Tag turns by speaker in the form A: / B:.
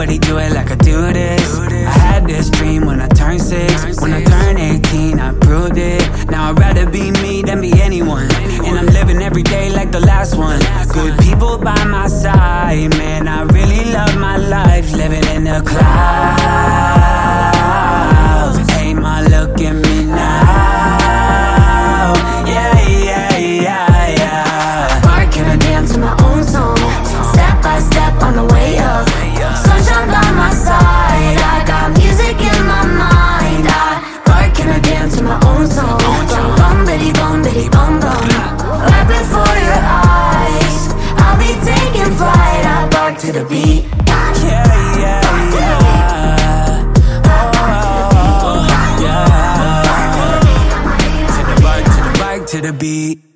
A: nobody do it like I do this. I had this dream when I turned 6. When I turned 18, I proved it. Now I'd rather be me than be anyone. And I'm living every day like the last one. Good people by my side, man, I really love my life. Living in the clouds. Hey, ma, look at me now. Yeah, yeah, yeah, yeah.
B: Marking a dance to my own song. Step by step on the way up. Sunshine by my side. I got music in my mind. I bark and I dance to my own song. Bum bum bitty bum bitty bum bum. Right before your eyes, I'll be taking flight. I bark to the beat.
A: Yeah, yeah, yeah. Oh, yeah. To the bike, to the bike, to the beat.